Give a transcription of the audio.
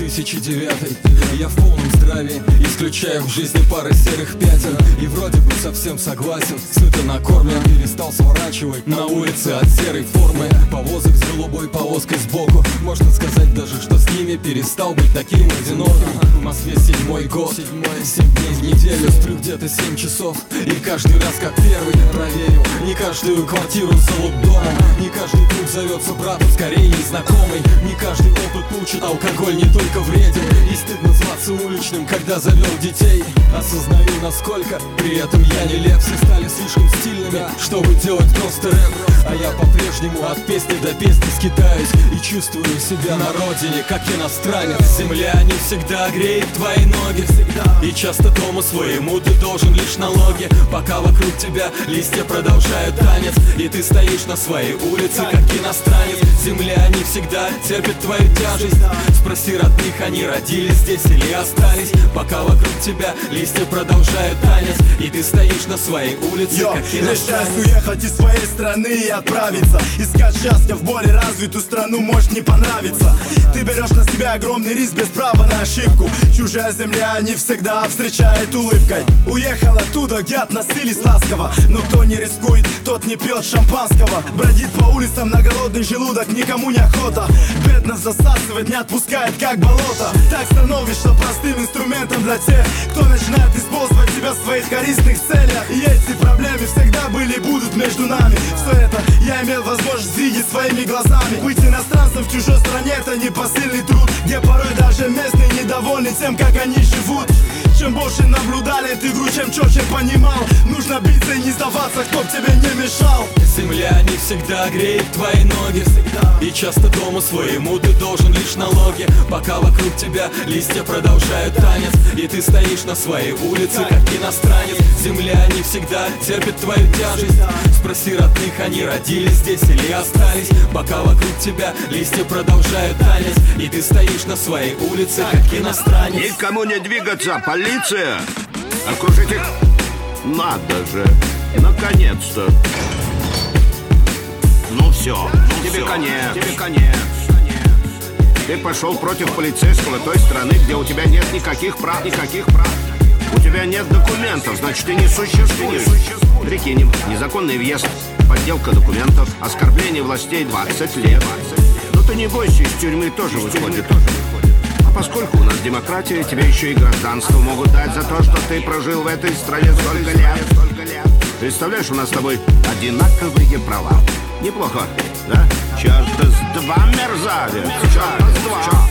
2009. Я в полном здравии, исключая в жизни пары серых пятен. И вроде бы совсем согласен, сыто накормлен. Перестал сворачивать на улице от серой формы повозок с голубой полоской сбоку. Можно сказать даже, что с ними перестал быть таким одиноким. В Москве 7-й год, 7 дней в неделю, сплю где-то 7 часов. И каждый раз как первый проверю не каждую квартиру зовут домом, не каждый друг зовется братом, скорее незнакомый. Не каждый опыт учит, алкоголь не только вреден. И стыдно зваться уличным, когда завел детей. Осознаю, насколько при этом я не лев. Все стали слишком стильными, чтобы делать просто рэп. А я по-прежнему от песни до песни скитаюсь и чувствую себя на родине, как иностранец. Земля не всегда греет твои ноги, и часто дому своему ты должен лишь налоги. Пока вокруг тебя листья продолжают танец, и ты стоишь на своей улице, как иностранец. Земля не всегда терпит твою тяжесть. Спроси родных, они родились здесь или остались. Пока вокруг тебя листья продолжают танец, и ты стоишь на своей улице, как иностранец. Решаешь уехать из своей страны и отправиться искать счастье в более развитую страну, может не понравится. Ты берешь на себя огромный риск без права на ошибку. Чужая земля не всегда встречает улыбкой. Уехал оттуда, где относились ласково, но кто не рискует, тот не пьет шампанского. Бродит по улицам на голодный желудок, никому не охота. Бедность засасывает, не отпускает, как болото. Так становишься простым инструментом для тех, кто начинает использовать тебя в своих корыстных целях. И эти проблемы всегда были и будут между нами. Все это я имел возможность видеть своими глазами. Быть иностранцем в чужой стране — это непосильный труд, где порой даже местные недовольны тем, как они живут. Чем больше наблюдали эту игру, чем четче понимал, нужно биться и не сдаваться, кто б тебе не мешал. Земля не всегда греет твои ноги, и часто дому своему ты должен лишь налоги. Пока вокруг тебя листья продолжают танец, и ты стоишь на своей улице, как иностранец. Земля не всегда терпит твою тяжесть. Спроси родных, они родились здесь или остались. Пока вокруг тебя листья продолжают танец, и ты стоишь на своей улице, как иностранец. Никому не двигаться, полиция! Окружить их! Надо же! Наконец-то! Ну все, тебе конец, тебе конец. Ты пошел против полицейского той страны, где у тебя нет никаких прав, никаких прав. У тебя нет документов, значит ты не существуешь. Прикинем, незаконный въезд, подделка документов, оскорбление властей 20 лет. Но ты не бойся, из тюрьмы тоже выходит. А поскольку у нас демократия, тебе еще и гражданство могут дать за то, что ты прожил в этой стране столько лет. Представляешь, у нас с тобой одинаковые права. Неплохо, да? Черт с два, мерзавец! Черт с два!